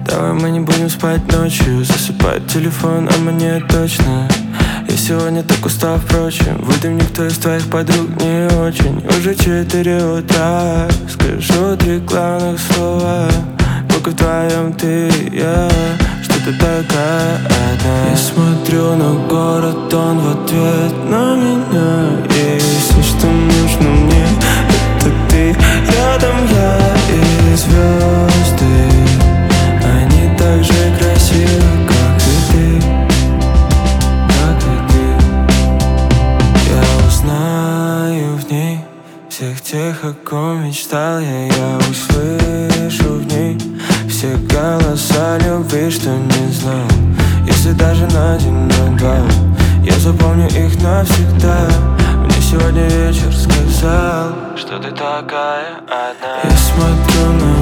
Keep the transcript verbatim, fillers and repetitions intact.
Давай мы не будем спать ночью, засыпать телефон, а мне точно. Я сегодня так устал, впрочем, выйдем, никто из твоих подруг не очень. Уже четыре утра, скажу три главных слова. Только вдвоем ты и я, что ты такая одна. Я смотрю на город, он в ответ на меня. И все, что нужно мне, это ты. Рядом я и звезды, они так же красивы, как и ты, как и ты. Я узнаю в ней всех тех, о ком мечтал я. Я услышу в ней все голоса любви, что не знал. Если даже на день, на два, я запомню их навсегда. Мне сегодня вечер сказал, что ты такая одна. Я смотрю на